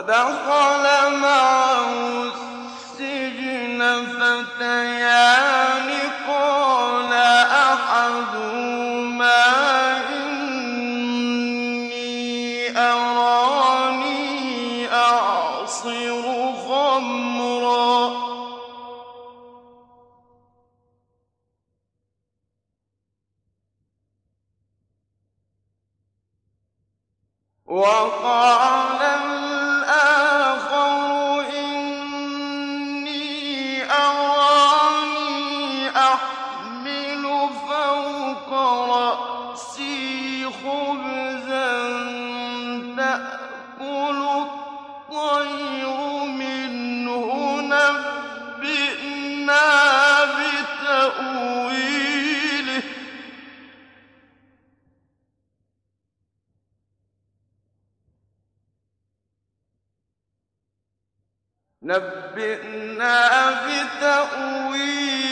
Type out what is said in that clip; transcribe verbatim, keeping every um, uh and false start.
وَدَخَلَ مَعَهُ السِّجْنَ فَتَيَانِ قَالَ أَحَدُهُمَا إِنِّي أَرَانِي أَعْصِرُ خَمْرًا وَقَالَ الْآخَرُ إِنِّي أَرَانِي أَحْمِلُ فَوْقَ رَأْسِي خُبْزًا تَأْكُلُ الطَّيْرُ مِنْهُ نَبِّئْنَا بِتَأْوِيلِهِ نَبِّئْنَا بِتَأْوِيلِهِ